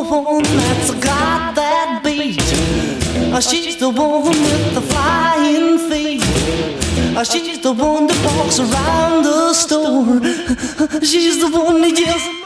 one that's got that beat. She's the one with the flying feet. She's the one that walks around the store. She's the one that yells